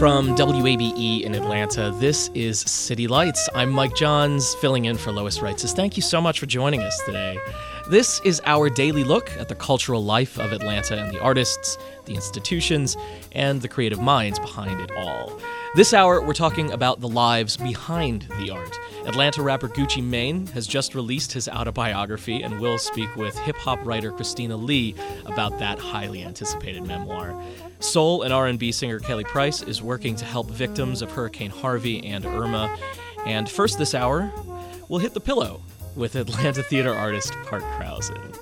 From WABE in Atlanta, this is City Lights. I'm Mike Johns, filling in for Lois Reitzes. Thank you so much for joining us today. This is our daily look at the cultural life of Atlanta and the artists, the institutions, and the creative minds behind it all. This hour, we're talking about the lives behind the art. Atlanta rapper Gucci Mane has just released his autobiography, and we'll speak with hip-hop writer Christina Lee about that highly anticipated memoir. Soul and R&B singer Kelly Price is working to help victims of Hurricane Harvey and Irma. And first this hour, we'll hit the pillow with Atlanta theater artist Park Krausen.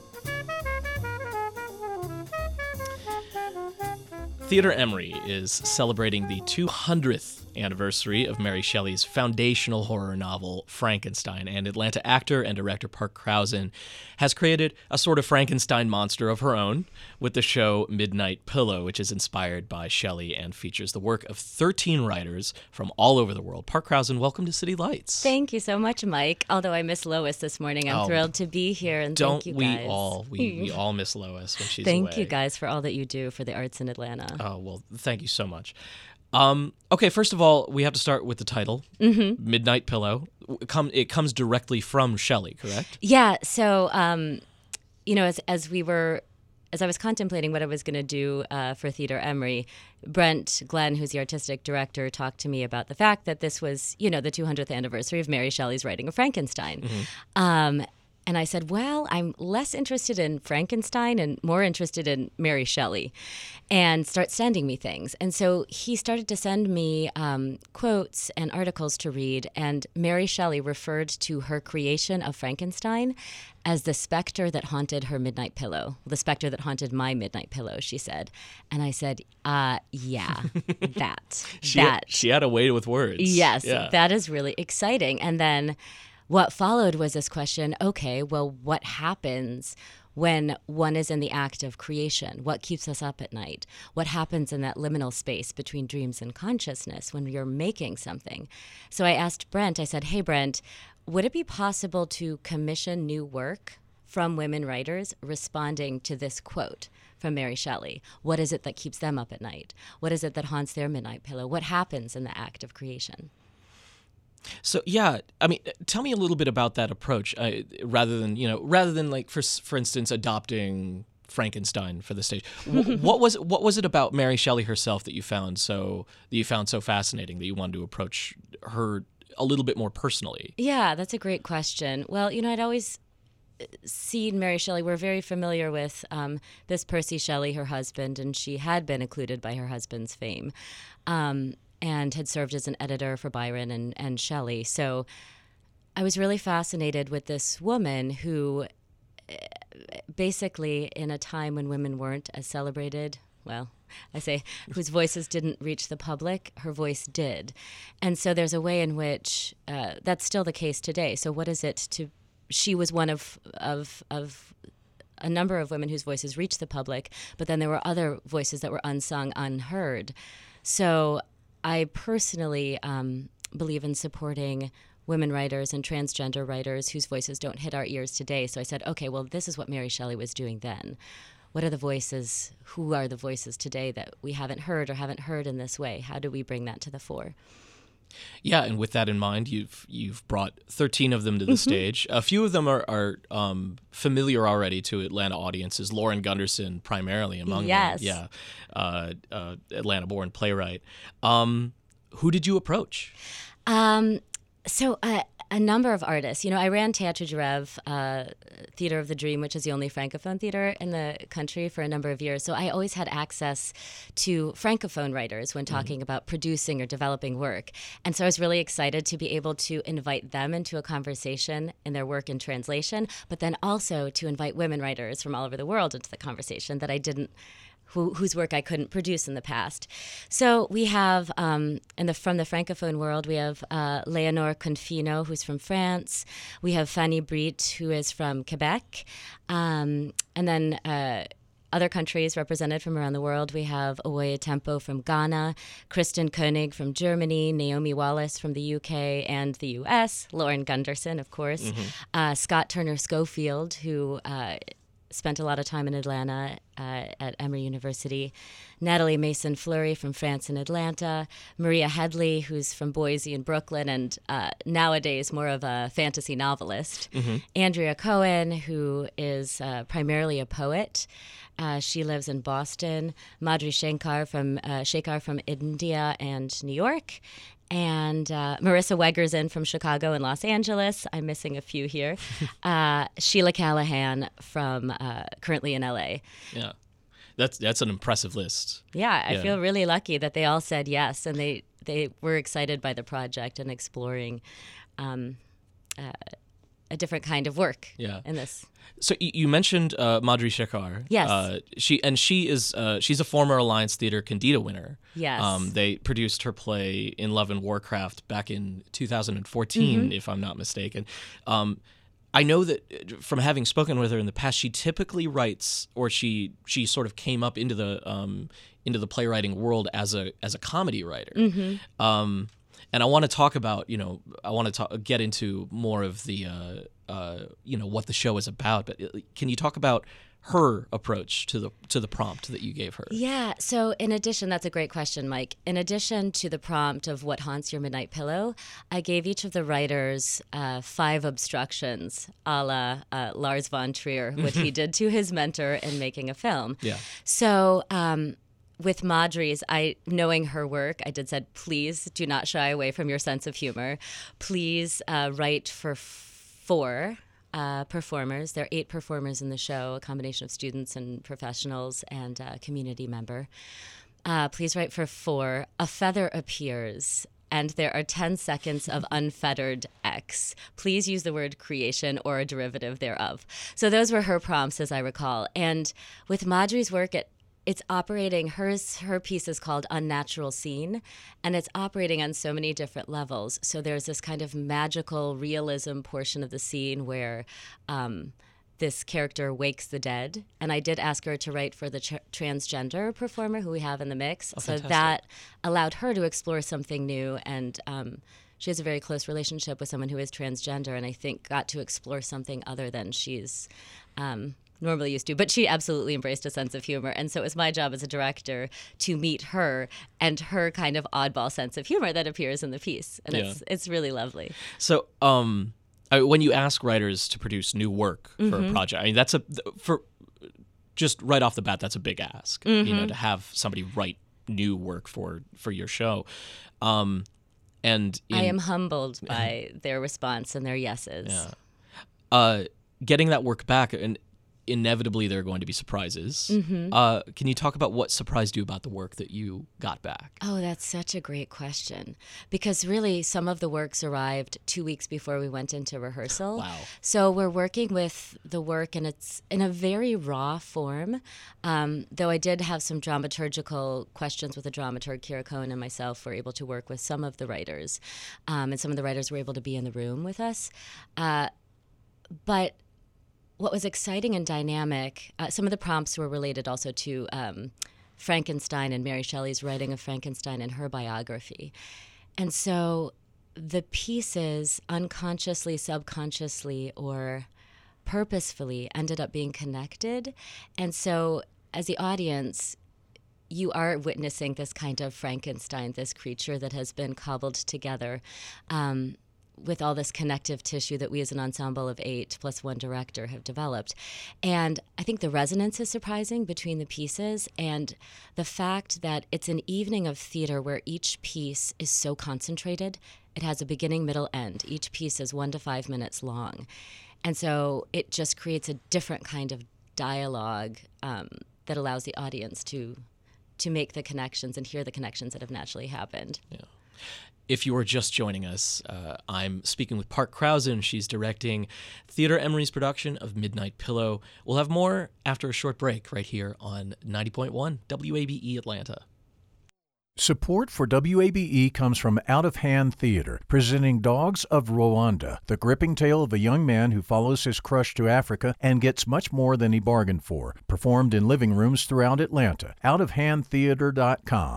Theater Emory is celebrating the 200th anniversary of Mary Shelley's foundational horror novel, Frankenstein, and Atlanta actor and director Park Krausen has created a sort of Frankenstein monster of her own with the show Midnight Pillow, which is inspired by Shelley and features the work of 13 writers from all over the world. Park Krausen, welcome to City Lights. Thank you so much, Mike. Although I miss Lois this morning, I'm thrilled to be here, and thank you guys. We all miss Lois when she's Thank away. you guys for all that you do for the arts in Atlanta. Oh, well, thank you so much. Okay, first of all, we have to start with the title, Midnight Pillow. It comes directly from Shelley, correct? Yeah, so, as I was contemplating what I was going to do for Theater Emory, Brent Glenn, who's the artistic director, talked to me about the fact that this was, the 200th anniversary of Mary Shelley's writing of Frankenstein. And I said, well, I'm less interested in Frankenstein and more interested in Mary Shelley, and start sending me things. And so he started to send me quotes and articles to read, and Mary Shelley referred to her creation of Frankenstein as the specter that haunted her midnight pillow, the specter that haunted my midnight pillow, she said. And I said, yeah, that. She had a way with words. Yes, yeah. That is really exciting. And then what followed was this question, okay, well, what happens when one is in the act of creation? What keeps us up at night? What happens in that liminal space between dreams and consciousness when you're making something? So I asked Brent, I said, hey, Brent, would it be possible to commission new work from women writers responding to this quote from Mary Shelley? What is it that keeps them up at night? What is it that haunts their midnight pillow? What happens in the act of creation? So tell me a little bit about that approach, rather than like for instance adopting Frankenstein for the stage. What was it about Mary Shelley herself that you found so fascinating that you wanted to approach her a little bit more personally? Yeah, that's a great question. Well, I'd always seen Mary Shelley. We're very familiar with this Percy Shelley, her husband, and she had been occluded by her husband's fame. And had served as an editor for Byron and Shelley. So I was really fascinated with this woman who basically, in a time when women weren't as celebrated, whose voices didn't reach the public, her voice did. And so there's a way in which that's still the case today. So what is it she was one of a number of women whose voices reached the public, but then there were other voices that were unsung, unheard. So I personally believe in supporting women writers and transgender writers whose voices don't hit our ears today. So I said, okay, well, this is what Mary Shelley was doing then. What are the voices? Who are the voices today that we haven't heard in this way? How do we bring that to the fore? Yeah, and with that in mind, you've brought 13 of them to the stage. A few of them are familiar already to Atlanta audiences. Lauren Gunderson, primarily among them. Yeah, Atlanta-born playwright. Who did you approach? A number of artists. I ran Théâtre du Rêve, Theater of the Dream, which is the only Francophone theater in the country for a number of years. So I always had access to Francophone writers when talking about producing or developing work. And so I was really excited to be able to invite them into a conversation in their work in translation, but then also to invite women writers from all over the world into the conversation that I didn't whose work I couldn't produce in the past. So we have, from the Francophone world, we have Léonore Confino, who's from France. We have Fanny Britt, who is from Quebec. And then other countries represented from around the world. We have Owoye Tempo from Ghana, Kristen Koenig from Germany, Naomi Wallace from the UK and the US, Lauren Gunderson, of course, Scott Turner Schofield, who spent a lot of time in Atlanta at Emory University. Natalie Mason Fleury from France in Atlanta. Maria Headley, who's from Boise and Brooklyn, and nowadays more of a fantasy novelist. Andrea Cohen, who is primarily a poet. She lives in Boston. Madhuri Shekhar from India and New York. And Marissa Wegerson from Chicago and Los Angeles. I'm missing a few here. Sheila Callahan from currently in LA. Yeah, that's an impressive list. Yeah, I feel really lucky that they all said yes, and they were excited by the project and exploring a different kind of work in this. So you mentioned Madhuri Shekhar. Yes. She's a former Alliance Theatre Candida winner. Yes. They produced her play In Love and Warcraft back in 2014, if I'm not mistaken. I know that from having spoken with her in the past, she typically writes, or she sort of came up into the playwriting world as a comedy writer. And I want to talk about, get into more of the, what the show is about. But can you talk about her approach to the prompt that you gave her? Yeah. So in addition, that's a great question, Mike. In addition to the prompt of what haunts your midnight pillow, I gave each of the writers 5 obstructions, a la Lars von Trier, what he did to his mentor in making a film. Yeah. So with Madhuri's, knowing her work, I said, please do not shy away from your sense of humor. Please write for 4 performers. There are 8 performers in the show, a combination of students and professionals and a community member. Please write for 4. A feather appears, and there are 10 seconds of unfettered X. Please use the word creation or a derivative thereof. So those were her prompts, as I recall. And with Madhuri's work, it's operating, her piece is called Unnatural Scene, and it's operating on so many different levels. So there's this kind of magical realism portion of the scene where this character wakes the dead. And I did ask her to write for the transgender performer who we have in the mix. Oh, so fantastic. that allowed her to explore something new. And she has a very close relationship with someone who is transgender, and I think got to explore something other than she's normally used to, but she absolutely embraced a sense of humor. And so it was my job as a director to meet her and her kind of oddball sense of humor that appears in the piece. And it's really lovely. So when you ask writers to produce new work for a project, I mean, just right off the bat, that's a big ask, to have somebody write new work for your show. I am humbled by their response and their yeses. Yeah. Getting that work back, and inevitably there are going to be surprises. Can you talk about what surprised you about the work that you got back? Oh, that's such a great question. Because really, some of the works arrived 2 weeks before we went into rehearsal. Wow. So we're working with the work, and it's in a very raw form. Though I did have some dramaturgical questions with the dramaturg, Kira Cohen, and myself were able to work with some of the writers. And some of the writers were able to be in the room with us. But what was exciting and dynamic, some of the prompts were related also to Frankenstein and Mary Shelley's writing of Frankenstein in her biography. And so the pieces unconsciously, subconsciously, or purposefully ended up being connected. And so as the audience, you are witnessing this kind of Frankenstein, this creature that has been cobbled together with all this connective tissue that we as an ensemble of 8 plus 1 director have developed. And I think the resonance is surprising between the pieces, and the fact that it's an evening of theater where each piece is so concentrated. It has a beginning, middle, end. Each piece is 1 to 5 minutes long. And so it just creates a different kind of dialogue that allows the audience to make the connections and hear the connections that have naturally happened. Yeah. If you are just joining us, I'm speaking with Park Krause, and she's directing Theatre Emory's production of Midnight Pillow. We'll have more after a short break right here on 90.1 WABE Atlanta. Support for WABE comes from Out of Hand Theater, presenting Dogs of Rwanda, the gripping tale of a young man who follows his crush to Africa and gets much more than he bargained for, performed in living rooms throughout Atlanta. OutofHandTheater.com.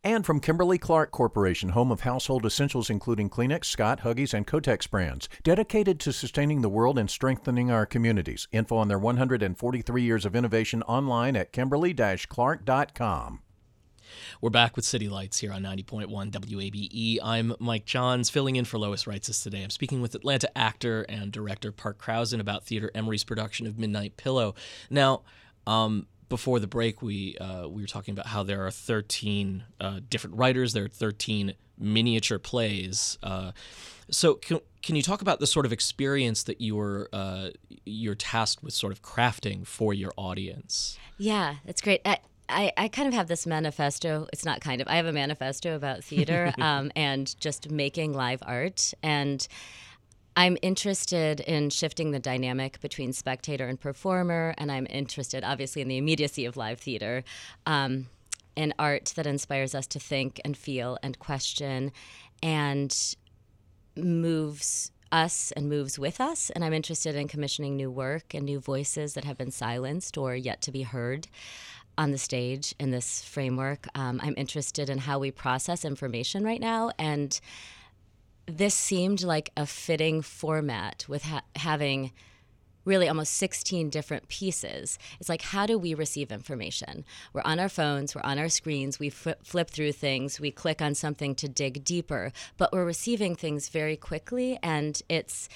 And from Kimberly-Clark Corporation, home of household essentials including Kleenex, Scott, Huggies, and Kotex brands, dedicated to sustaining the world and strengthening our communities. Info on their 143 years of innovation online at kimberly-clark.com. We're back with City Lights here on 90.1 WABE. I'm Mike Johns, filling in for Lois Reitzes today. I'm speaking with Atlanta actor and director Park Krausen about Theater Emery's production of Midnight Pillow. Now, before the break, we were talking about how there are 13 different writers. There are 13 miniature plays. So can you talk about the sort of experience that you're tasked with sort of crafting for your audience? Yeah, that's great. I kind of have this manifesto. It's not kind of. I have a manifesto about theater and just making live art. And I'm interested in shifting the dynamic between spectator and performer. And I'm interested, obviously, in the immediacy of live theater, in art that inspires us to think and feel and question and moves us and moves with us. And I'm interested in commissioning new work and new voices that have been silenced or yet to be heard on the stage in this framework. I'm interested in how we process information right now, and this seemed like a fitting format with having really almost 16 different pieces. It's like, how do we receive information? We're on our phones, we're on our screens, we flip through things, we click on something to dig deeper, but we're receiving things very quickly, and it's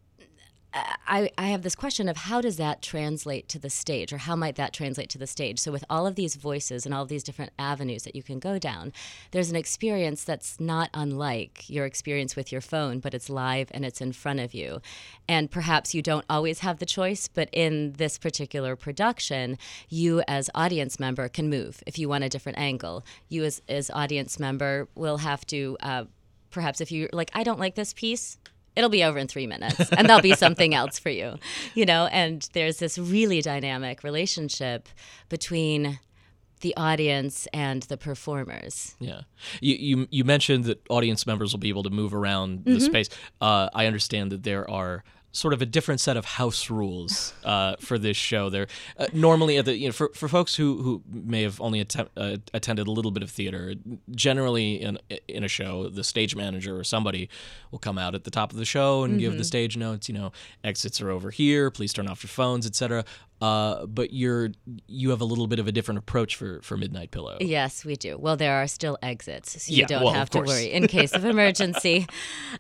I have this question of how does that translate to the stage, or how might that translate to the stage? So with all of these voices and all of these different avenues that you can go down, there's an experience that's not unlike your experience with your phone, but it's live and it's in front of you. And perhaps you don't always have the choice, but in this particular production, you as audience member can move if you want a different angle. You as audience member will have to, perhaps if you're like, I don't like this piece, it'll be over in 3 minutes, and there'll be something else for you, and there's this really dynamic relationship between the audience and the performers. Yeah. You mentioned that audience members will be able to move around the space. I understand that there are sort of a different set of house rules for this show. There normally for folks who may have only attended a little bit of theater, generally in a show, the stage manager or somebody will come out at the top of the show and give the stage notes. Exits are over here. Please turn off your phones, etc. But you have a little bit of a different approach for Midnight Pillow. Yes, we do. Well, there are still exits, so you don't have to worry in case of emergency.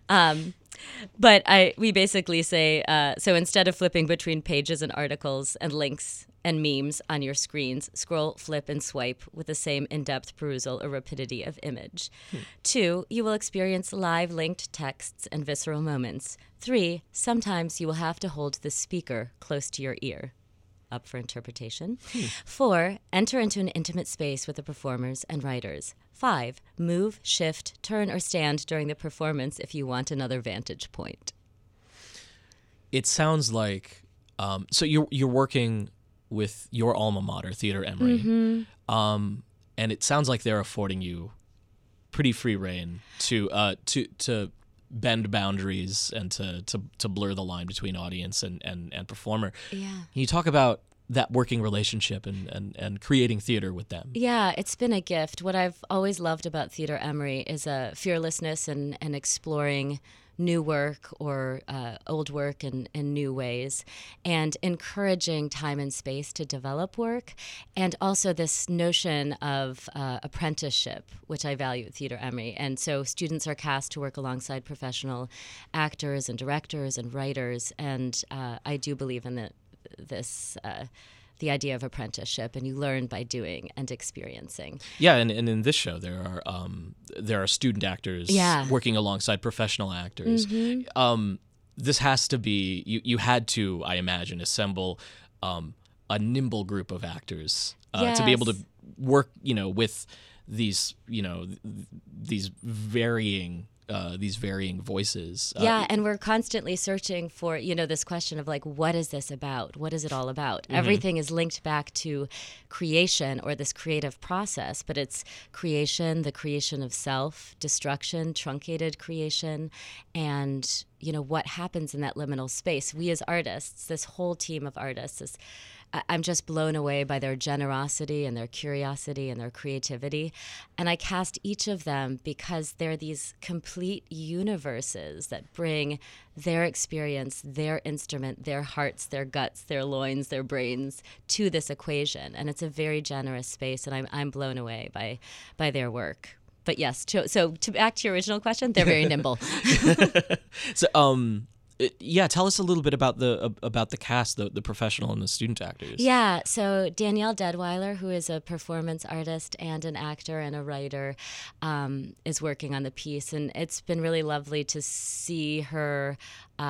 But we basically say, so instead of flipping between pages and articles and links and memes on your screens, scroll, flip, and swipe with the same in-depth perusal or rapidity of image. 2, you will experience live linked texts and visceral moments. 3, sometimes you will have to hold the speaker close to your ear. Up for interpretation. 4, enter into an intimate space with the performers and writers. 5, move, shift, turn, or stand during the performance if you want another vantage point. It sounds like so you're working with your alma mater, Theater Emery, and it sounds like they're affording you pretty free rein to bend boundaries and to blur the line between audience and performer. Yeah. Can you talk about that working relationship and creating theater with them? Yeah, it's been a gift. What I've always loved about Theater Emery is a fearlessness and exploring new work or old work in new ways, and encouraging time and space to develop work, and also this notion of apprenticeship, which I value at Theater Emery. And so students are cast to work alongside professional actors and directors and writers, and I do believe in the idea of apprenticeship, and you learn by doing and experiencing. Yeah, and in this show there are student actors working alongside professional actors. This has to be you had to, I imagine, assemble a nimble group of actors to be able to work with these varying voices. And we're constantly searching for, this question of like, what is this about? What is it all about? Everything is linked back to creation or this creative process, but it's creation, the creation of self, destruction, truncated creation, and what happens in that liminal space. We as artists, this whole team of artists, I'm just blown away by their generosity and their curiosity and their creativity. And I cast each of them because they're these complete universes that bring their experience, their instrument, their hearts, their guts, their loins, their brains to this equation. And it's a very generous space, and I'm blown away by their work. But yes, so to back to your original question, they're very nimble. So, yeah, tell us a little bit about the cast, the professional and the student actors. Yeah, so Danielle Deadweiler, who is a performance artist and an actor and a writer, is working on the piece, and it's been really lovely to see her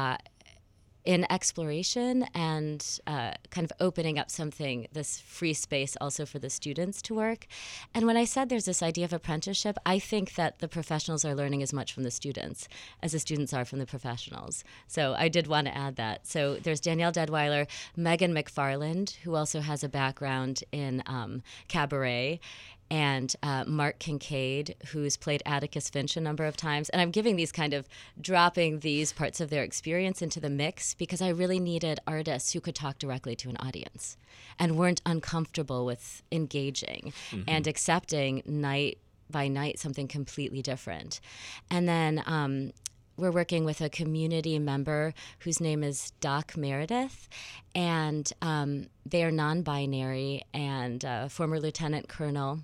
in exploration and kind of opening up this free space also for the students to work. And when I said there's this idea of apprenticeship, I think that the professionals are learning as much from the students as the students are from the professionals. So I did want to add that. So there's Danielle Deadweiler, Megan McFarland, who also has a background in cabaret, and Mark Kincaid, who's played Atticus Finch a number of times. And I'm dropping these parts of their experience into the mix because I really needed artists who could talk directly to an audience and weren't uncomfortable with engaging and accepting night by night something completely different. And then we're working with a community member whose name is Doc Meredith, and they are non-binary and former lieutenant colonel,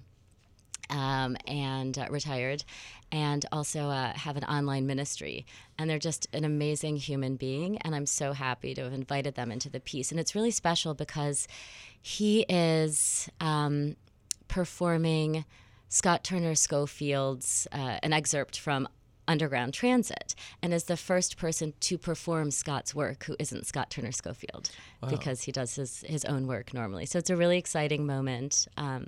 and retired, and also have an online ministry. And they're just an amazing human being, and I'm so happy to have invited them into the piece. And it's really special because he is performing Scott Turner Schofield's an excerpt from Underground Transit, and is the first person to perform Scott's work who isn't Scott Turner Schofield. Wow. Because he does his own work normally. So it's a really exciting moment.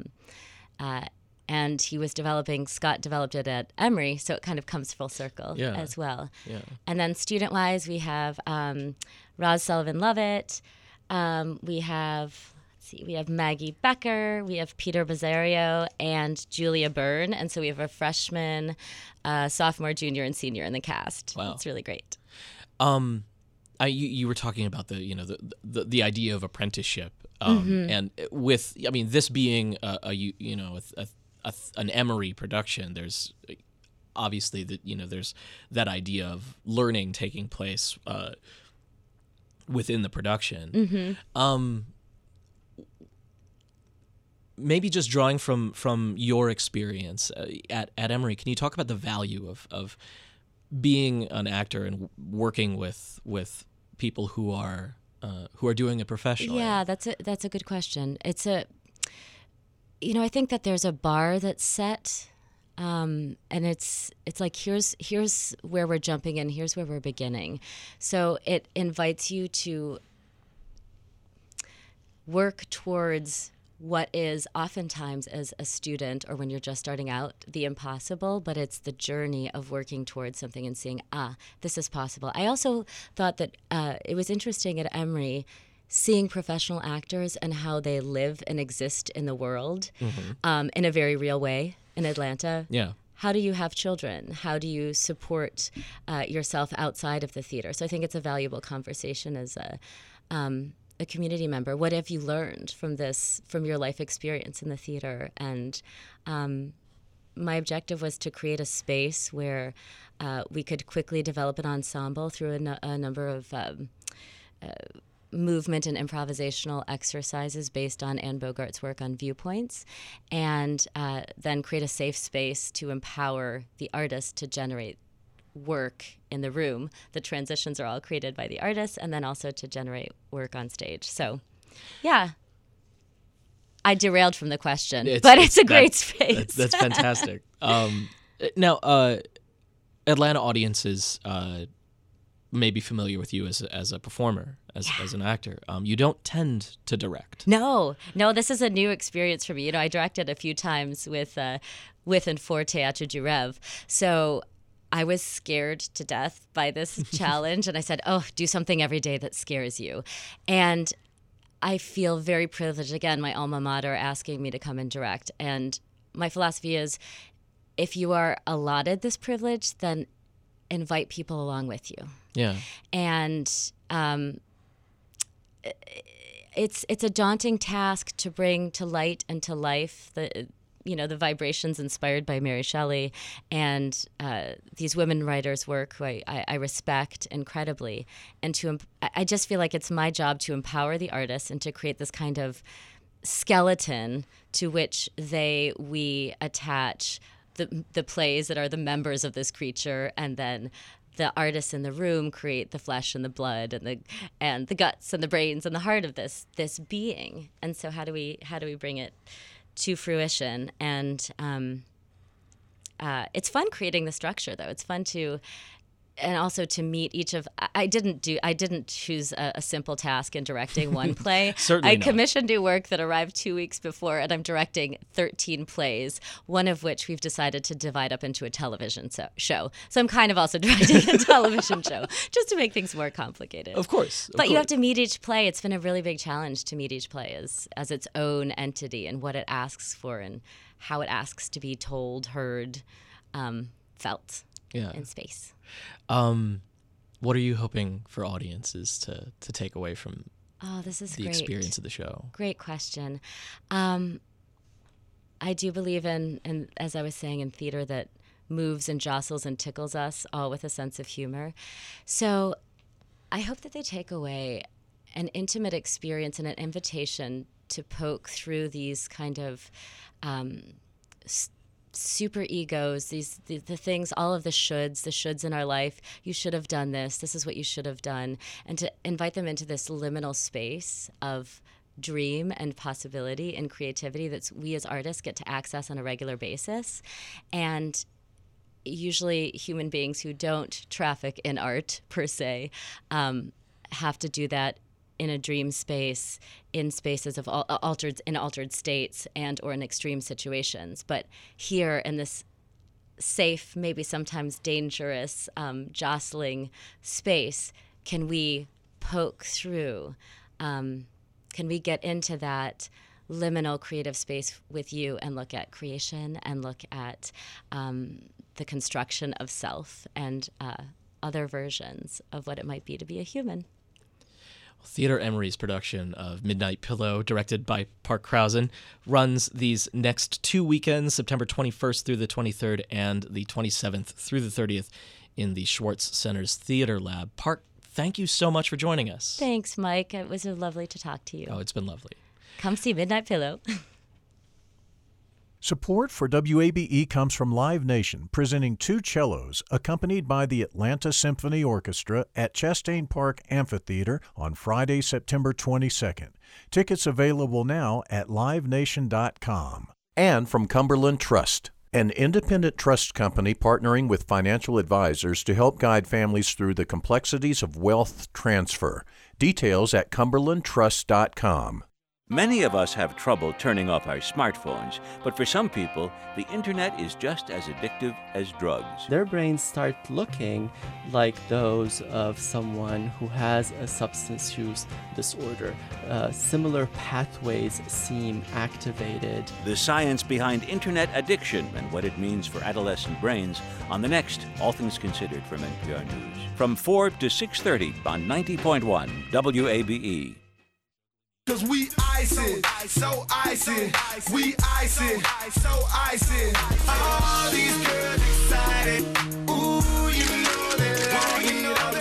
And Scott developed it at Emory, so it kind of comes full circle as well. Yeah. And then student-wise, we have Roz Sullivan-Lovett. We have Maggie Becker, we have Peter Bazzario, and Julia Byrne. And so we have a freshman, sophomore, junior, and senior in the cast. Wow. It's really great. You were talking about the idea of apprenticeship, and this being an Emory production, there's obviously there's that idea of learning taking place within the production. Maybe just drawing from your experience at Emory, can you talk about the value of being an actor and working with people who are doing it professionally? Yeah, that's a good question. I think that there's a bar that's set, and it's like here's where we're jumping in, here's where we're beginning. So it invites you to work towards what is oftentimes, as a student or when you're just starting out, the impossible, but it's the journey of working towards something and seeing, this is possible. I also thought that it was interesting at Emory seeing professional actors and how they live and exist in the world in a very real way in Atlanta. Yeah. How do you have children? How do you support yourself outside of the theater? So I think it's a valuable conversation as a community member. What have you learned from your life experience in the theater? And my objective was to create a space where we could quickly develop an ensemble through a number of movement and improvisational exercises based on Anne Bogart's work on viewpoints, and then create a safe space to empower the artist to generate work in the room. The transitions are all created by the artist, and then also to generate work on stage. So, yeah. I derailed from the question, but it's a great space. That's fantastic. Now, Atlanta audiences may be familiar with you as a performer, as an actor. You don't tend to direct. No, this is a new experience for me. I directed a few times with and for Teatr du Rêve. So I was scared to death by this challenge, and I said, do something every day that scares you. And I feel very privileged, again, my alma mater asking me to come and direct. And my philosophy is, if you are allotted this privilege, then invite people along with you. Yeah. And it's a daunting task to bring to light and to life the vibrations inspired by Mary Shelley and these women writers' work, who I respect incredibly. And I just feel like it's my job to empower the artists and to create this kind of skeleton to which we attach the plays that are the members of this creature, and then the artists in the room create the flesh and the blood and the guts and the brains and the heart of this being. And so how do we bring it to fruition? And it's fun creating the structure, though. It's fun and also to meet each of. I didn't choose a simple task in directing one play. Certainly I not. commissioned new work that arrived 2 weeks before, and I'm directing 13 plays, one of which we've decided to divide up into a television show. So I'm kind of also directing a television show, just to make things more complicated. Of course. But you have to meet each play. It's been a really big challenge to meet each play as its own entity, and what it asks for and how it asks to be told, heard, felt in space. What are you hoping for audiences to take away from this is the great. experience of the show? Great question. I do believe in, as I was saying, in theater that moves and jostles and tickles us all with a sense of humor. So I hope that they take away an intimate experience and an invitation to poke through these kind of super egos, the things, all of the shoulds in our life. You should have done this. This is what you should have done. And to invite them into this liminal space of dream and possibility and creativity that we as artists get to access on a regular basis. And usually human beings who don't traffic in art per se have to do that in a dream space, in spaces of altered states and or in extreme situations. But here in this safe, maybe sometimes dangerous, jostling space, can we poke through? Can we get into that liminal creative space with you and look at creation and look at the construction of self and other versions of what it might be to be a human? Theater Emery's production of Midnight Pillow, directed by Park Krausen, runs these next 2 weekends, September 21st through the 23rd and the 27th through the 30th in the Schwartz Center's Theater Lab. Park, thank you so much for joining us. Thanks, Mike. It was lovely to talk to you. Oh, it's been lovely. Come see Midnight Pillow. Support for WABE comes from Live Nation, presenting two cellos, accompanied by the Atlanta Symphony Orchestra at Chastain Park Amphitheater on Friday, September 22nd. Tickets available now at livenation.com. And from Cumberland Trust, an independent trust company partnering with financial advisors to help guide families through the complexities of wealth transfer. Details at cumberlandtrust.com. Many of us have trouble turning off our smartphones, but for some people, the internet is just as addictive as drugs. Their brains start looking like those of someone who has a substance use disorder. Similar pathways seem activated. The science behind internet addiction and what it means for adolescent brains on the next All Things Considered from NPR News. From 4 to 6:30 on 90.1 WABE. Cause we icing, so icing, we icing, so icing. All these girls excited, ooh, you know they like it, I'm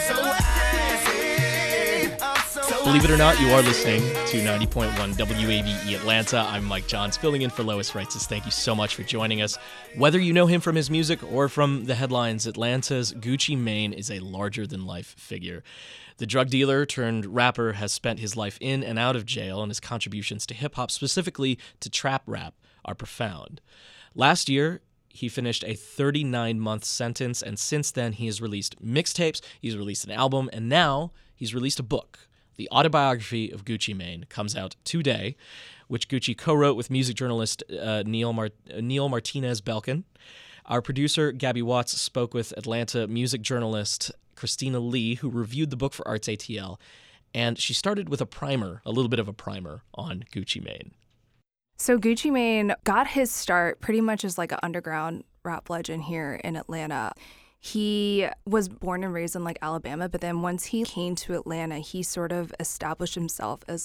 so icing. Believe it or not, you are listening to 90.1 WABE Atlanta. I'm Mike Johns, filling in for Lois Reitzes. Thank you so much for joining us. Whether you know him from his music or from the headlines, Atlanta's Gucci Mane is a larger-than-life figure. The drug dealer turned rapper has spent his life in and out of jail, and his contributions to hip-hop, specifically to trap rap, are profound. Last year, he finished a 39-month sentence, and since then he has released mixtapes, he's released an album, and now he's released a book. The Autobiography of Gucci Mane comes out today, which Gucci co-wrote with music journalist Neil Martinez-Belkin. Our producer, Gabby Watts, spoke with Atlanta music journalist Christina Lee, who reviewed the book for Arts ATL, and she started with a little bit of a primer on Gucci Mane. So Gucci Mane got his start pretty much as like an underground rap legend here in Atlanta. He was born and raised in like Alabama, but then once he came to Atlanta, he sort of established himself as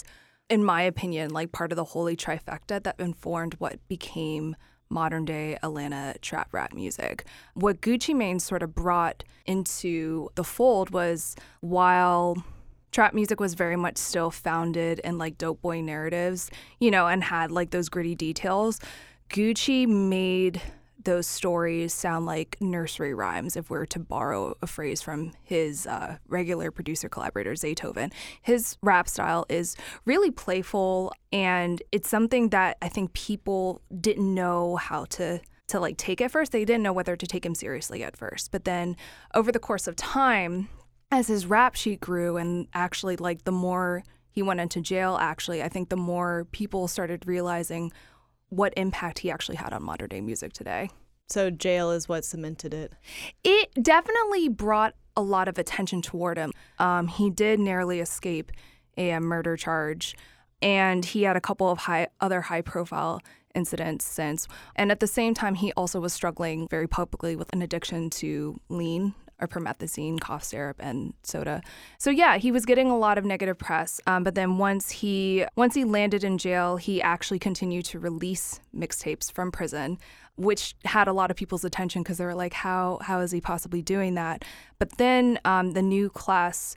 in my opinion, like part of the holy trifecta that informed what became modern day Atlanta trap rap music. What Gucci Mane sort of brought into the fold was, while trap music was very much still founded in like dope boy narratives, you know, and had like those gritty details, Gucci made those stories sound like nursery rhymes, if we're to borrow a phrase from his regular producer collaborator, Zaytoven. His rap style is really playful, and it's something that I think people didn't know how to like take at first. They didn't know whether to take him seriously at first. But then over the course of time, as his rap sheet grew, and actually like the more he went into jail, actually, I think the more people started realizing what impact he actually had on modern day music today. So jail is what cemented it. It definitely brought a lot of attention toward him. He did narrowly escape a murder charge, and he had a couple of other high profile incidents since. And at the same time, he also was struggling very publicly with an addiction to lean, or promethazine, cough syrup, and soda. So yeah, he was getting a lot of negative press. But then once he landed in jail, he actually continued to release mixtapes from prison, which had a lot of people's attention because they were like, how is he possibly doing that? But then the new class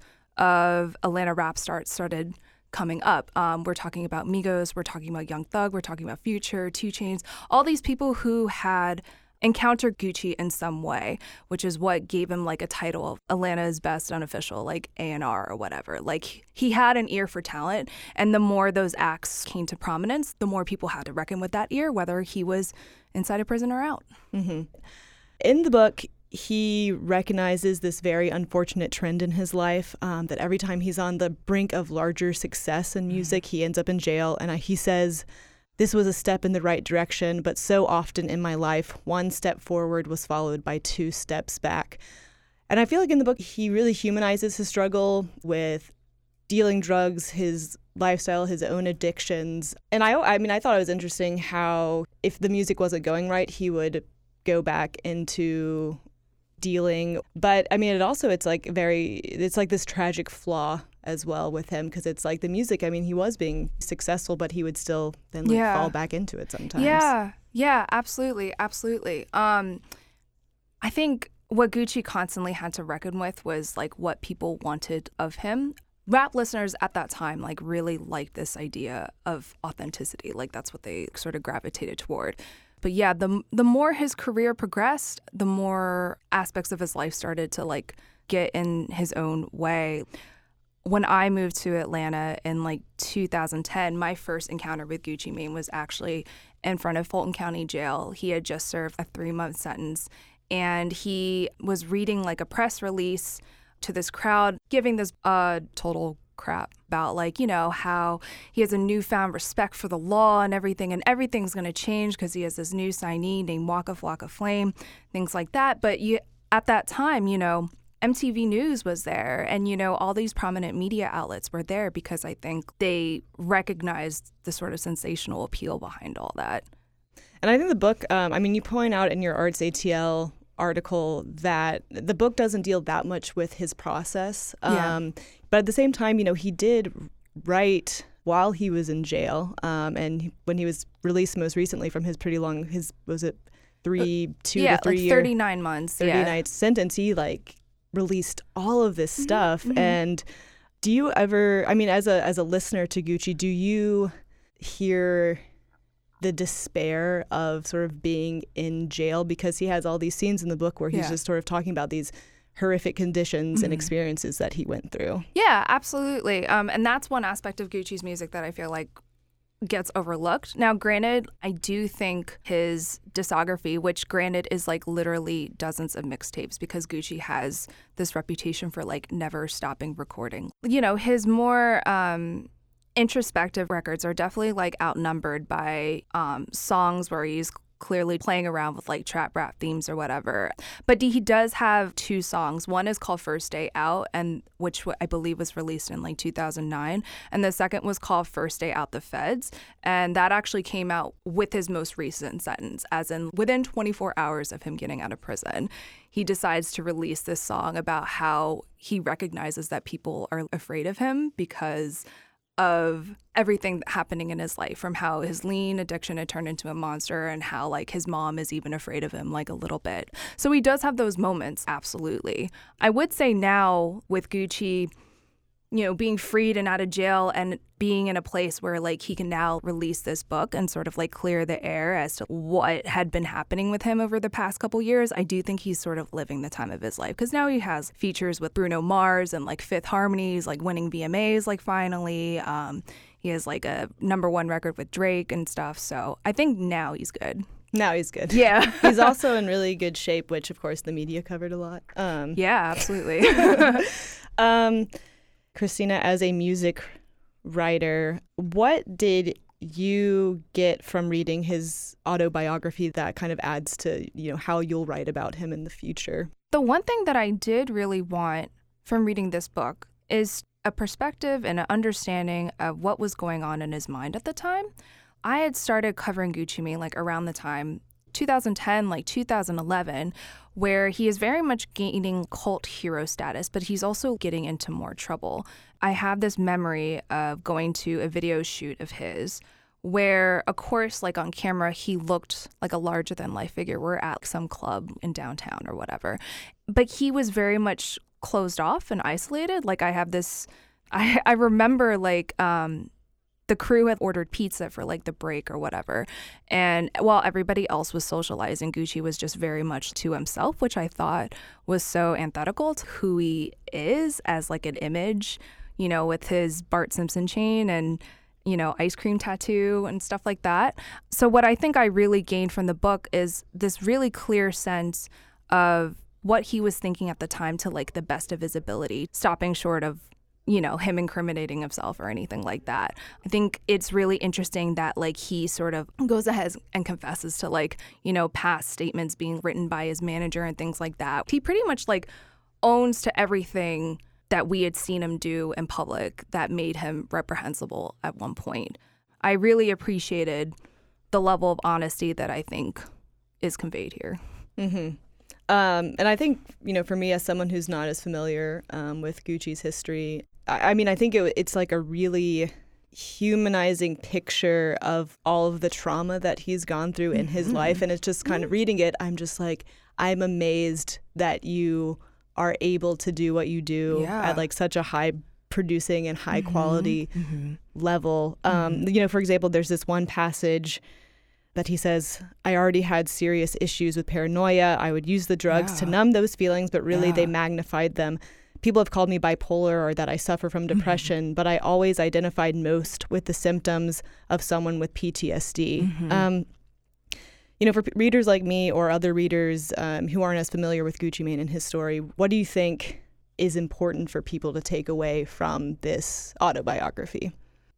of Atlanta rap stars started coming up. We're talking about Migos, we're talking about Young Thug, we're talking about Future, 2 Chainz, all these people who had encountered Gucci in some way, which is what gave him like a title of Atlanta's best unofficial, like A&R or whatever. Like, he had an ear for talent, and the more those acts came to prominence, the more people had to reckon with that ear, whether he was inside a prison or out. Mm-hmm. In the book, he recognizes this very unfortunate trend in his life, that every time he's on the brink of larger success in music, he ends up in jail. And he says, "This was a step in the right direction, but so often in my life, one step forward was followed by 2 steps back." And I feel like in the book, he really humanizes his struggle with dealing drugs, his lifestyle, his own addictions. And I mean, I thought it was interesting how if the music wasn't going right, he would go back into dealing. But I mean, it's like this tragic flaw as well with him, because it's like the music, I mean, he was being successful, but he would still then fall back into it sometimes. Yeah, absolutely. I think what Gucci constantly had to reckon with was like what people wanted of him. Rap listeners at that time like really liked this idea of authenticity. Like, that's what they sort of gravitated toward. But yeah, the more his career progressed, the more aspects of his life started to like get in his own way. When I moved to Atlanta in like 2010, my first encounter with Gucci Mane was actually in front of Fulton County Jail. He had just served a 3-month sentence, and he was reading like a press release to this crowd, giving this total crap about like, you know, how he has a newfound respect for the law and everything's going to change because he has this new signee named Waka Flocka Flame, things like that. But at that time, you know, MTV News was there, and, you know, all these prominent media outlets were there because I think they recognized the sort of sensational appeal behind all that. And I think the book, I mean, you point out in your Arts ATL article that the book doesn't deal that much with his process. But at the same time, you know, he did write while he was in jail. And when he was released most recently from his pretty long, was it 2 to 3 year? 39 months. 39 sentence, he like released all of this stuff. Mm-hmm. And do you ever, I mean, as a listener to Gucci, do you hear the despair of sort of being in jail? Because he has all these scenes in the book where he's just sort of talking about these horrific conditions and experiences that he went through. Yeah, absolutely. And that's one aspect of Gucci's music that I feel like gets overlooked. Now, granted, I do think his discography, which granted is like literally dozens of mixtapes, because Gucci has this reputation for like never stopping recording. You know, his more introspective records are definitely like outnumbered by songs where he's clearly playing around with like trap rap themes or whatever. But he does have 2 songs. One is called First Day Out, and which I believe was released in like 2009. And the second was called First Day Out the Feds. And that actually came out with his most recent sentence, as in within 24 hours of him getting out of prison. He decides to release this song about how he recognizes that people are afraid of him because of everything happening in his life, from how his lean addiction had turned into a monster and how like his mom is even afraid of him like a little bit. So he does have those moments, absolutely. I would say now with Gucci, you know, being freed and out of jail and being in a place where like he can now release this book and sort of like clear the air as to what had been happening with him over the past couple years, I do think he's sort of living the time of his life, because now he has features with Bruno Mars and like Fifth Harmony's like winning VMAs like finally. He has like a #1 record with Drake and stuff. So I think now he's good. Now he's good. Yeah. He's also in really good shape, which of course the media covered a lot. Yeah, absolutely. Christina, as a music writer, what did you get from reading his autobiography that kind of adds to, you know, how you'll write about him in the future? The one thing that I did really want from reading this book is a perspective and an understanding of what was going on in his mind at the time. I had started covering Gucci Mane like around the time 2010, like 2011, where he is very much gaining cult hero status, but he's also getting into more trouble. I have this memory of going to a video shoot of his where, of course, like on camera, he looked like a larger than life figure. We're at some club in downtown or whatever, but he was very much closed off and isolated. Like I have this, I remember like, the crew had ordered pizza for like the break or whatever. And while everybody else was socializing, Gucci was just very much to himself, which I thought was so antithetical to who he is as like an image, you know, with his Bart Simpson chain and, you know, ice cream tattoo and stuff like that. So what I think I really gained from the book is this really clear sense of what he was thinking at the time to like the best of his ability, stopping short of, you know, him incriminating himself or anything like that. I think it's really interesting that like he sort of goes ahead and confesses to like, you know, past statements being written by his manager and things like that. He pretty much like owns to everything that we had seen him do in public that made him reprehensible at one point. I really appreciated the level of honesty that I think is conveyed here. Mm-hmm. And I think, you know, for me as someone who's not as familiar with Gucci's history, I mean, I think it's like a really humanizing picture of all of the trauma that he's gone through in his life. And it's just kind of reading it, I'm just like, I'm amazed that you are able to do what you do at like such a high producing and high quality level. You know, for example, there's this one passage that he says, I already had serious issues with paranoia. I would use the drugs to numb those feelings, but really they magnified them. People have called me bipolar or that I suffer from depression, but I always identified most with the symptoms of someone with PTSD. You know, for readers like me or other readers who aren't as familiar with Gucci Mane and his story, what do you think is important for people to take away from this autobiography?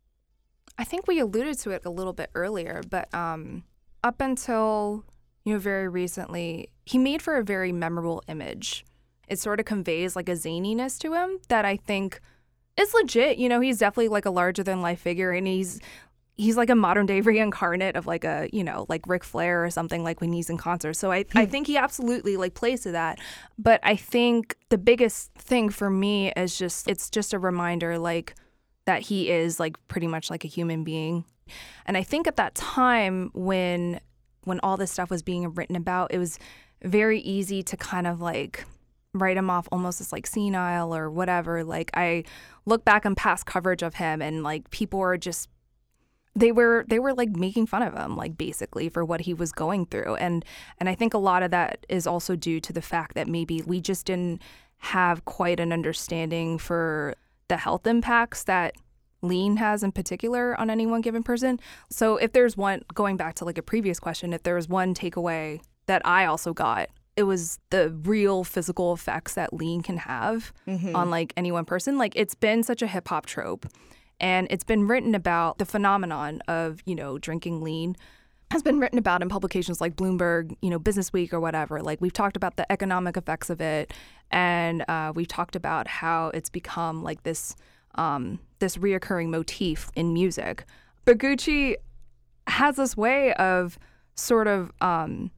I think we alluded to it a little bit earlier, but up until, you know, very recently, he made for a very memorable image. It sort of conveys like a zaniness to him that I think is legit. You know, he's definitely like a larger than life figure, and he's like a modern day reincarnate of like a, you know, like Ric Flair or something, like when he's in concert. So I think he absolutely like plays to that. But I think the biggest thing for me is just, it's just a reminder like that he is like pretty much like a human being. And I think at that time when all this stuff was being written about, it was very easy to kind of like write him off almost as like senile or whatever. Like I look back on past coverage of him and like people were just, they were like making fun of him, like basically for what he was going through. And I think a lot of that is also due to the fact that maybe we just didn't have quite an understanding for the health impacts that lean has in particular on any one given person. So if there's one, going back to like a previous question, if there was one takeaway that I also got, it was the real physical effects that lean can have on like any one person. Like it's been such a hip hop trope, and it's been written about, the phenomenon of, you know, drinking lean has been written about in publications like Bloomberg, you know, Business Week or whatever. Like we've talked about the economic effects of it, and we've talked about how it's become like this this reoccurring motif in music. But Gucci has this way of sort of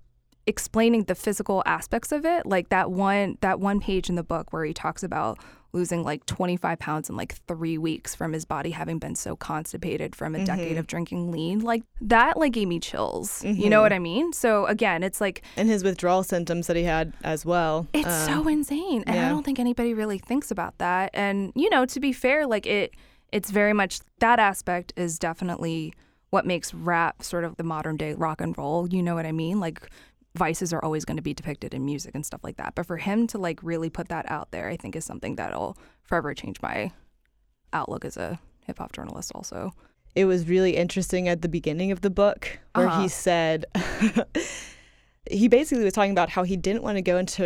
explaining the physical aspects of it, like that one page in the book where he talks about losing like 25 pounds in like 3 weeks from his body having been so constipated from a decade of drinking lean. Like that like gave me chills. You know what I mean? So again, it's like, and his withdrawal symptoms that he had as well. It's so insane. And I don't think anybody really thinks about that. And, you know, to be fair, like it's very much, that aspect is definitely what makes rap sort of the modern day rock and roll. You know what I mean? Like vices are always going to be depicted in music and stuff like that. But for him to like really put that out there, I think is something that'll forever change my outlook as a hip hop journalist also. It was really interesting at the beginning of the book where he said, he basically was talking about how he didn't want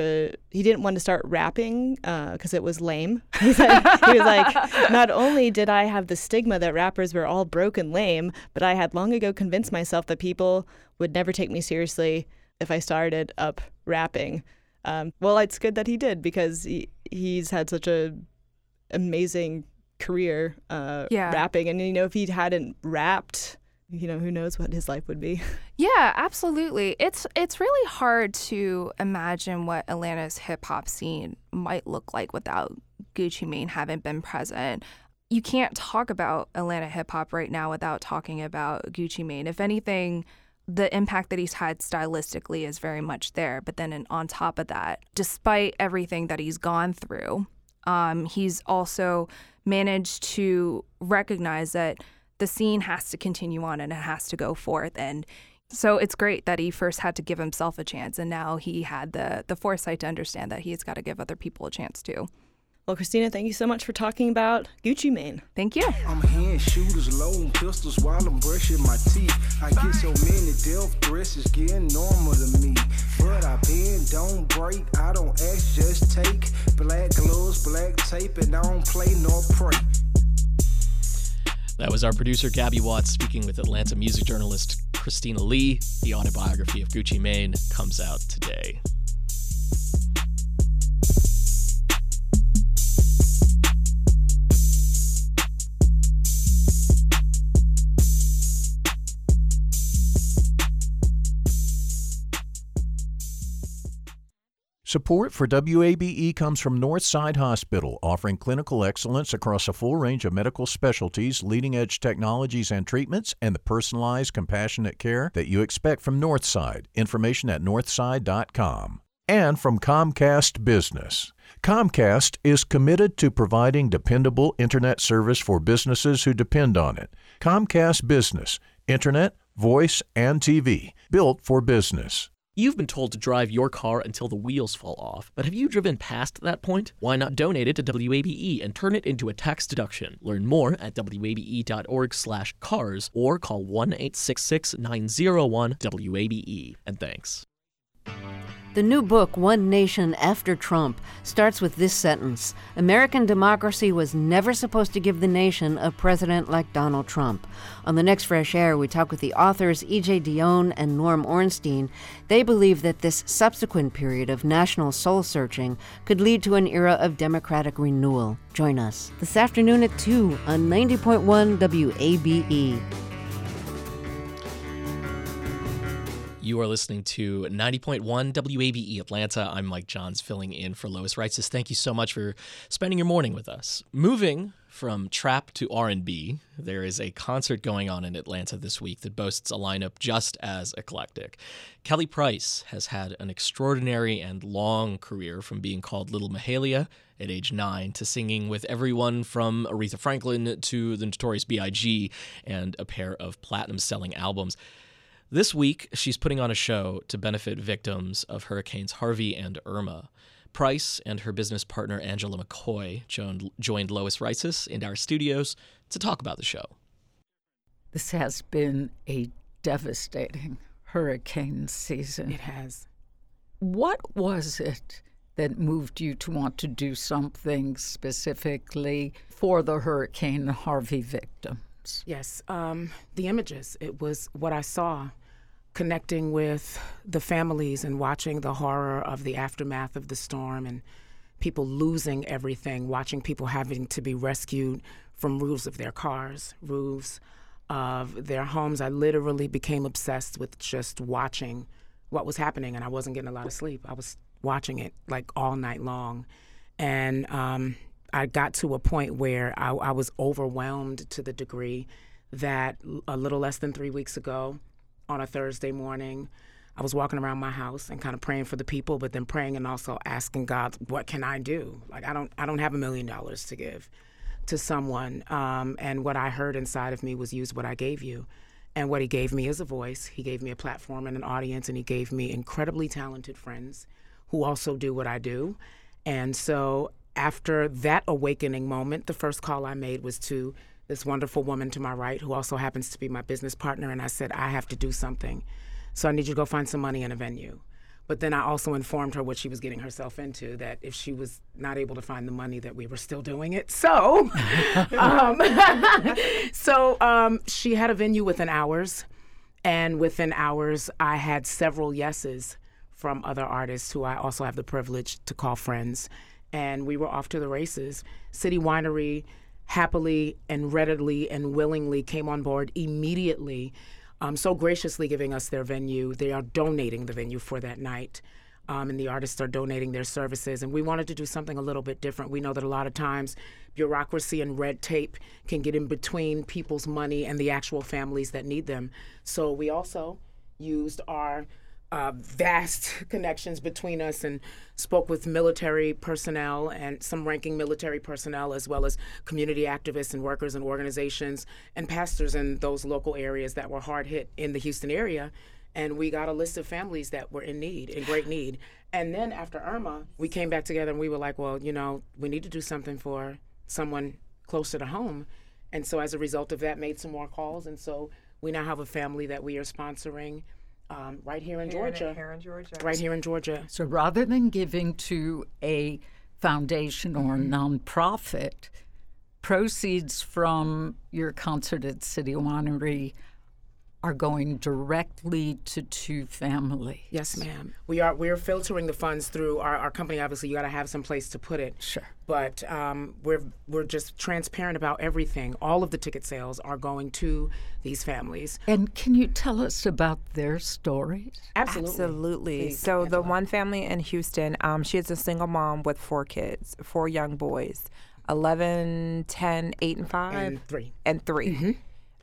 to start rapping because it was lame. He was like, not only did I have the stigma that rappers were all broke and lame, but I had long ago convinced myself that people would never take me seriously if I started up rapping. Well, it's good that he did, because he's had such a amazing career rapping. And, you know, if he hadn't rapped, you know, who knows what his life would be. Yeah, absolutely. It's really hard to imagine what Atlanta's hip hop scene might look like without Gucci Mane having been present. You can't talk about Atlanta hip hop right now without talking about Gucci Mane. If anything, the impact that he's had stylistically is very much there. But then on top of that, despite everything that he's gone through, he's also managed to recognize that the scene has to continue on and it has to go forth. And so it's great that he first had to give himself a chance, and now he had the foresight to understand that he's got to give other people a chance too. Well, Christina, thank you so much for talking about Gucci Mane. Thank you. I'm hand shooters, loading pistols while I'm brushing my teeth. I get so many death threats, it's getting normal to me. But I bend, don't break, I don't ask, just take. Black gloves, black tape, and I don't play nor pray. That was our producer, Gabby Watts, speaking with Atlanta music journalist Christina Lee. The autobiography of Gucci Mane comes out today. Support for WABE comes from Northside Hospital, offering clinical excellence across a full range of medical specialties, leading-edge technologies and treatments, and the personalized, compassionate care that you expect from Northside. Information at northside.com. And from Comcast Business. Comcast is committed to providing dependable internet service for businesses who depend on it. Comcast Business. Internet, voice, and TV. Built for business. You've been told to drive your car until the wheels fall off, but have you driven past that point? Why not donate it to WABE and turn it into a tax deduction? Learn more at wabe.org/cars or call 1-866-901-WABE. And thanks. The new book, One Nation After Trump, starts with this sentence: American democracy was never supposed to give the nation a president like Donald Trump. On the next Fresh Air, we talk with the authors E.J. Dionne and Norm Ornstein. They believe that this subsequent period of national soul-searching could lead to an era of democratic renewal. Join us this afternoon at 2 on 90.1 WABE. You are listening to 90.1 WABE Atlanta. I'm Mike Johns, filling in for Lois Reitzes. Thank you so much for spending your morning with us. Moving from trap to R&B, there is a concert going on in Atlanta this week that boasts a lineup just as eclectic. Kelly Price has had an extraordinary and long career, from being called Little Mahalia at age 9 to singing with everyone from Aretha Franklin to the Notorious B.I.G. and a pair of platinum-selling albums. This week, she's putting on a show to benefit victims of Hurricanes Harvey and Irma. Price and her business partner Angela McCoy joined Lois Reitzes in our studios to talk about the show. This has been a devastating hurricane season. It has. What was it that moved you to want to do something specifically for the Hurricane Harvey victims? Yes, the images. It was what I saw, connecting with the families and watching the horror of the aftermath of the storm and people losing everything, watching people having to be rescued from roofs of their cars, roofs of their homes. I literally became obsessed with just watching what was happening, and I wasn't getting a lot of sleep. I was watching it like all night long. And I got to a point where I was overwhelmed to the degree that a little less than 3 weeks ago, on a Thursday morning, I was walking around my house and kind of praying for the people, but then praying and also asking God, what can I do? Like, I don't have $1 million to give to someone. And what I heard inside of me was, use what I gave you. And what he gave me is a voice. He gave me a platform and an audience, and he gave me incredibly talented friends who also do what I do. And so after that awakening moment, the first call I made was to this wonderful woman to my right, who also happens to be my business partner. And I said, I have to do something. So I need you to go find some money in a venue. But then I also informed her what she was getting herself into, that if she was not able to find the money, that we were still doing it. So, she had a venue within hours. And within hours, I had several yeses from other artists who I also have the privilege to call friends. And we were off to the races. City Winery happily and readily and willingly came on board immediately, so graciously giving us their venue. They are donating the venue for that night, and the artists are donating their services. And we wanted to do something a little bit different. We know that a lot of times bureaucracy and red tape can get in between people's money and the actual families that need them. So we also used our vast connections between us and spoke with military personnel and some ranking military personnel, as well as community activists and workers and organizations and pastors in those local areas that were hard hit in the Houston area. And we got a list of families that were in great need. And then after Irma, we came back together and we were like, well, we need to do something for someone closer to home. And so as a result of that, made some more calls. And so we now have a family that we are sponsoring right here in Georgia. Right here in Georgia. So rather than giving to a foundation or nonprofit, proceeds from your concert at City Winery are going directly to two families. Yes, ma'am. We're filtering the funds through our company. Obviously, you got to have some place to put it. Sure. But we're just transparent about everything. All of the ticket sales are going to these families. And can you tell us about their stories? Absolutely. Please, so the one family in Houston, she is a single mom with 4 kids, 4 young boys, 11, 10, 8, and 5. And 3. Mm-hmm.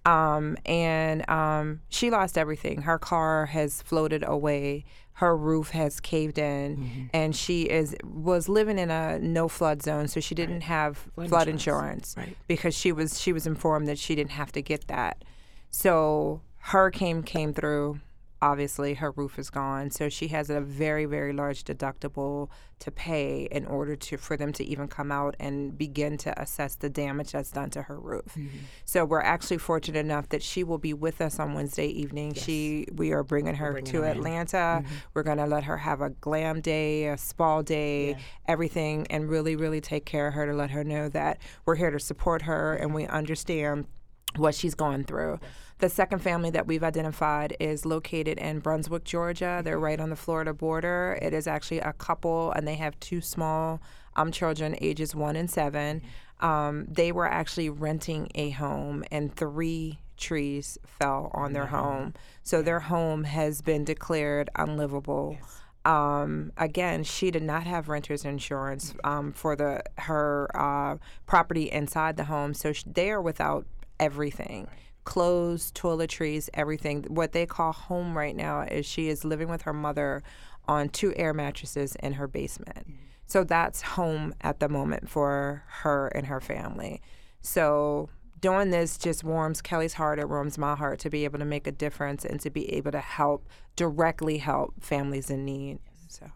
She lost everything. Her car has floated away. Her roof has caved in, and she was living in a no flood zone, so she didn't have flood insurance because she was informed that she didn't have to get that. So hurricane came through. Obviously, her roof is gone, so she has a very, very large deductible to pay in order for them to even come out and begin to assess the damage that's done to her roof. Mm-hmm. So we're actually fortunate enough that she will be with us on Wednesday evening. Yes. We are bringing her to Atlanta. Mm-hmm. We're going to let her have a glam day, a spa day, everything, and really, really take care of her to let her know that we're here to support her and we understand what she's going through. Yes. The second family that we've identified is located in Brunswick, Georgia. They're right on the Florida border. It is actually a couple, and they have 2 small children, ages 1 and 7. They were actually renting a home, and 3 trees fell on their home. So their home has been declared unlivable. Yes. Again, she did not have renter's insurance for her property inside the home, so they are without everything. Clothes, toiletries, everything. What they call home right now is she is living with her mother on 2 air mattresses in her basement. So that's home at the moment for her and her family. So doing this just warms Kelly's heart, it warms my heart to be able to make a difference and to be able to directly help families in need. So.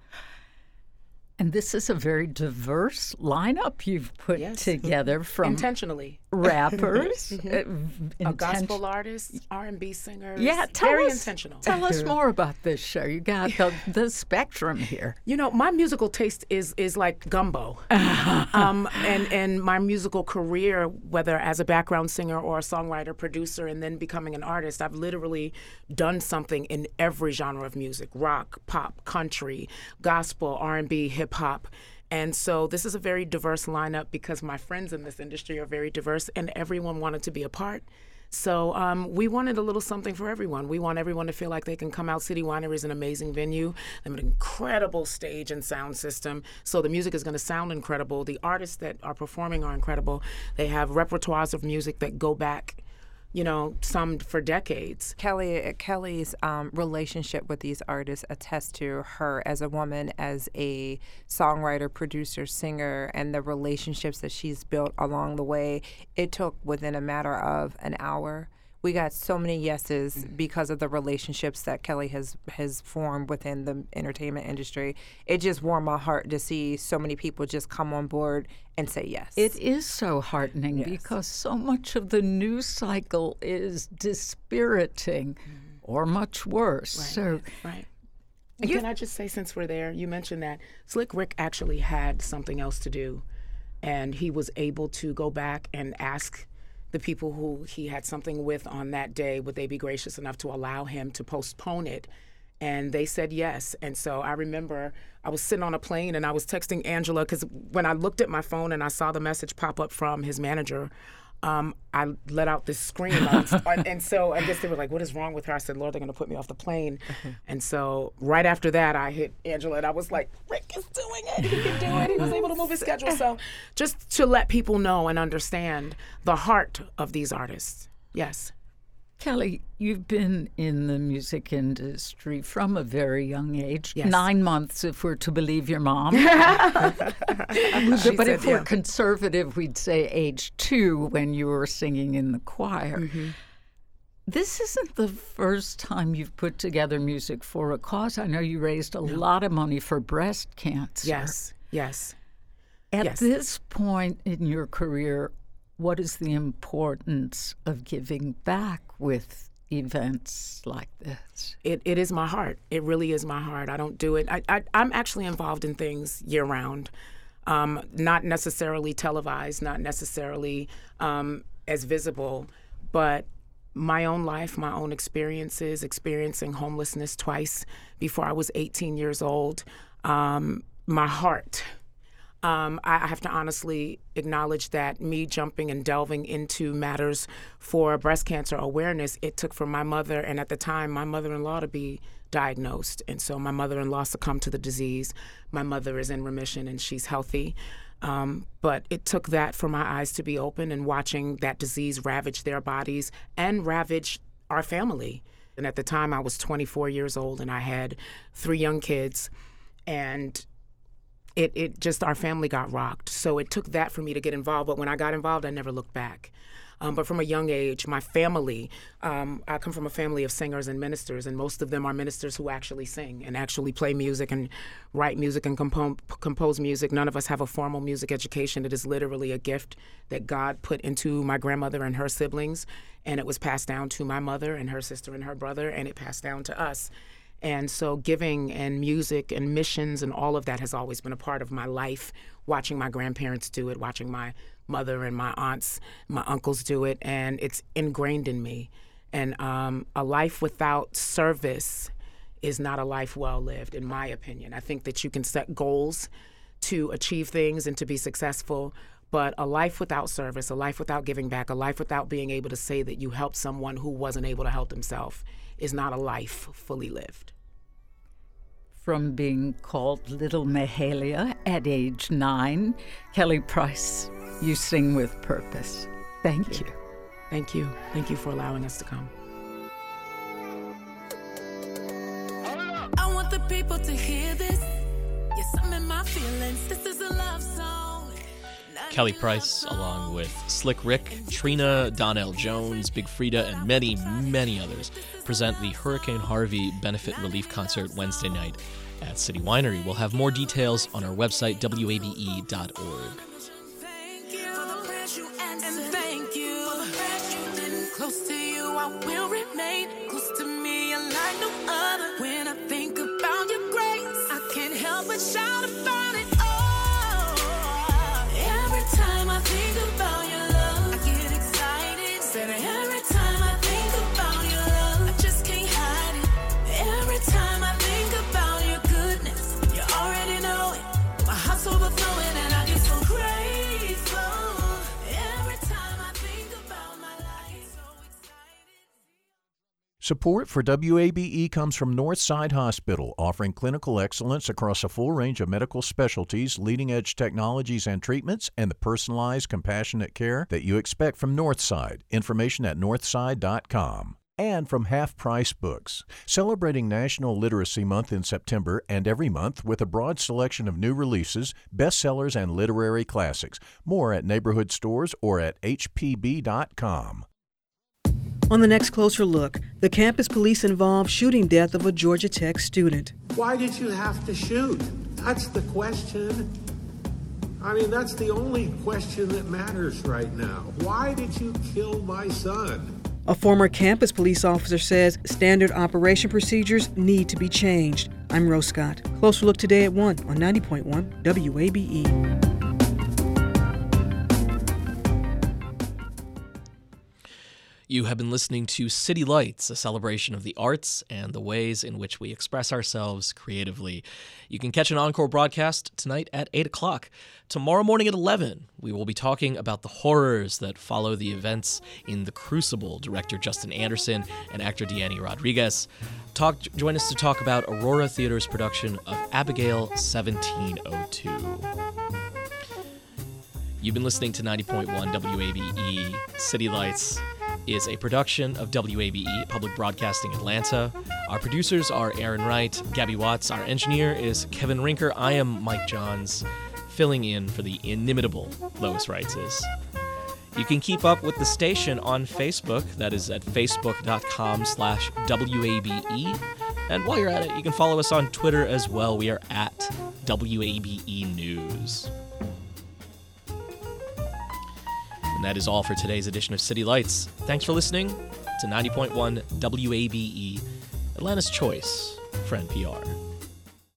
And this is a very diverse lineup you've put together from intentionally rappers, a gospel artist, R&B singers. Yeah, intentional. Tell us more about this show. You got the spectrum here. My musical taste is like gumbo, and my musical career, whether as a background singer or a songwriter, producer, and then becoming an artist, I've literally done something in every genre of music: rock, pop, country, gospel, R&B, hip hop. And so this is a very diverse lineup because my friends in this industry are very diverse and everyone wanted to be a part. So we wanted a little something for everyone. We want everyone to feel like they can come out. City Winery is an amazing venue. They have an incredible stage and sound system. So the music is going to sound incredible. The artists that are performing are incredible. They have repertoires of music that go back, some for decades. Kelly's relationship with these artists attests to her as a woman, as a songwriter, producer, singer, and the relationships that she's built along the way. It took within a matter of an hour. We got so many yeses because of the relationships that Kelly has formed within the entertainment industry. It just warmed my heart to see so many people just come on board and say yes. It is so heartening because so much of the news cycle is dispiriting or much worse. Right. And can I just say, since we're there, you mentioned that Slick Rick actually had something else to do, and he was able to go back and ask the people who he had something with on that day, would they be gracious enough to allow him to postpone it? And they said yes. And so I remember I was sitting on a plane and I was texting Angela, because when I looked at my phone and I saw the message pop up from his manager, I let out this scream. And so I guess they were like, what is wrong with her? I said, Lord, they're going to put me off the plane. And so right after that, I hit Angela and I was like, Rick is doing it. He can do it. He was able to move his schedule. So just to let people know and understand the heart of these artists. Yes. Kelly, you've been in the music industry from a very young age. Yes. 9 months, if we're to believe your mom. But if we're conservative, we'd say age 2 when you were singing in the choir. This isn't the first time you've put together music for a cause. I know you raised a lot of money for breast cancer. Yes. At this point in your career, what is the importance of giving back with events like this? It is my heart. It really is my heart. I don't do it. I'm actually involved in things year-round, not necessarily televised, not necessarily as visible, but my own life, my own experiences, experiencing homelessness twice before I was 18 years old, my heart. I have to honestly acknowledge that me jumping and delving into matters for breast cancer awareness, it took for my mother, and at the time, my mother-in-law, to be diagnosed. And so my mother-in-law succumbed to the disease. My mother is in remission and she's healthy. But it took that for my eyes to be open and watching that disease ravage their bodies and ravage our family. And at the time, I was 24 years old and I had 3 young kids, and it just, our family got rocked. So it took that for me to get involved. But when I got involved, I never looked back. But from a young age, my family, I come from a family of singers and ministers, and most of them are ministers who actually sing and actually play music and write music and compose music. None of us have a formal music education. It is literally a gift that God put into my grandmother and her siblings, and it was passed down to my mother and her sister and her brother, and it passed down to us. And so giving and music and missions and all of that has always been a part of my life, watching my grandparents do it, watching my mother and my aunts, my uncles do it, and it's ingrained in me. And a life without service is not a life well lived, in my opinion. I think that you can set goals to achieve things and to be successful, but a life without service, a life without giving back, a life without being able to say that you helped someone who wasn't able to help himself is not a life fully lived. From being called Little Mahalia at age 9, Kelly Price, you sing with purpose. Thank you. Thank you. Thank you for allowing us to come. I want the people to hear this. Yes, I'm in my feelings. This is a love song. Kelly Price, along with Slick Rick, Trina, Donnell Jones, Big Frida, and many, many others, present the Hurricane Harvey Benefit Relief Concert Wednesday night at City Winery. We'll have more details on our website, wabe.org. Thank you for the prayers you answered, and thank you for the prayers you did. Close to you, I will remain. Close to me, like no other. When I think about your grace, I can't help but shout about it. Every time I think about your love, I get excited. Said every time I think about your love, I just can't hide it. Every time I think about your goodness, you already know it. My heart's overflowing and I get so grateful. Every time I think about my life, so excited. Support for WABE comes from Northside Hospital, offering clinical excellence across a full range of medical specialties, leading-edge technologies and treatments, and the personalized, compassionate care that you expect from Northside. Information at northside.com. And from Half Price Books, celebrating National Literacy Month in September and every month with a broad selection of new releases, bestsellers, and literary classics. More at neighborhood stores or at hpb.com. On the next Closer Look, the campus police-involved shooting death of a Georgia Tech student. Why did you have to shoot? That's the question. I mean, that's the only question that matters right now. Why did you kill my son? A former campus police officer says standard operation procedures need to be changed. I'm Rose Scott. Closer Look today at 1 on 90.1 WABE. You have been listening to City Lights, a celebration of the arts and the ways in which we express ourselves creatively. You can catch an encore broadcast tonight at 8 o'clock. Tomorrow morning at 11, we will be talking about the horrors that follow the events in The Crucible. Director Justin Anderson and actor Deannie Rodriguez. Join us to talk about Aurora Theater's production of Abigail 1702. You've been listening to 90.1 WABE. City Lights is a production of WABE, Public Broadcasting Atlanta. Our producers are Aaron Wright, Gabby Watts. Our engineer is Kevin Rinker. I am Mike Johns, filling in for the inimitable Lois Reitzes. You can keep up with the station on Facebook. That is at facebook.com/WABE. And while you're at it, you can follow us on Twitter as well. We are at WABE News. And that is all for today's edition of City Lights. Thanks for listening to 90.1 WABE, Atlanta's choice for NPR.